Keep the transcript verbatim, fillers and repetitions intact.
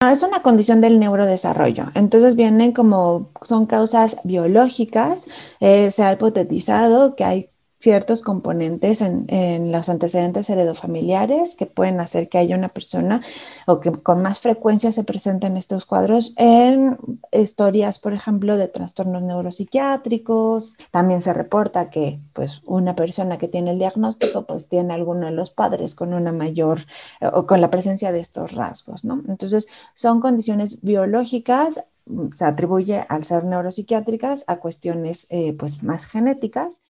No, es una condición del neurodesarrollo. Entonces vienen como, son causas biológicas. Eh, se ha hipotetizado que hay ciertos componentes en, en los antecedentes heredofamiliares que pueden hacer que haya una persona o que con más frecuencia se presenten estos cuadros en historias, por ejemplo, de trastornos neuropsiquiátricos. También se reporta que pues una persona que tiene el diagnóstico pues tiene alguno de los padres con una mayor eh, o con la presencia de estos rasgos, ¿no? Entonces, son condiciones biológicas, se atribuye al ser neuropsiquiátricas a cuestiones eh, pues más genéticas